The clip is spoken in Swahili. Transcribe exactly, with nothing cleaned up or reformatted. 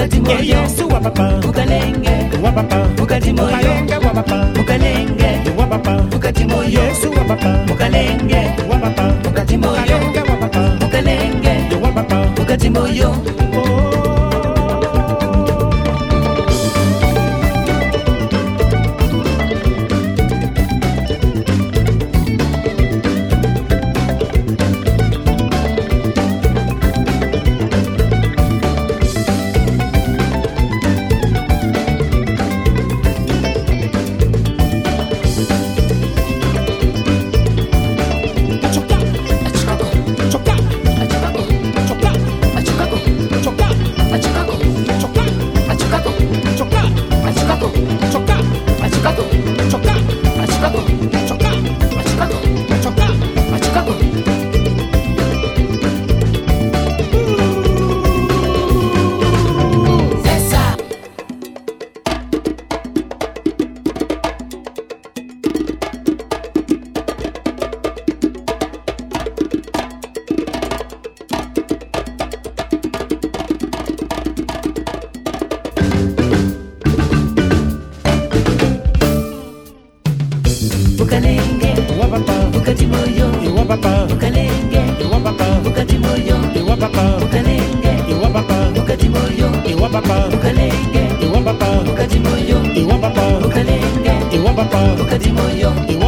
mukati moyo Yesu wa papa mukalenge wa papa mukati moyo mukalenge wa papa mukalenge wa papa mukati moyo Yesu wa papa mukalenge wa papa mukati moyo mukalenge wa papa mukalenge wa papa mukati moyo mukalenge wa papa mukati moyo wa papa mukalenge wa papa mukati moyo wa papa mukalenge wa papa mukati moyo wa papa mukalenge wa papa mukati moyo wa papa mukalenge wa papa mukati moyo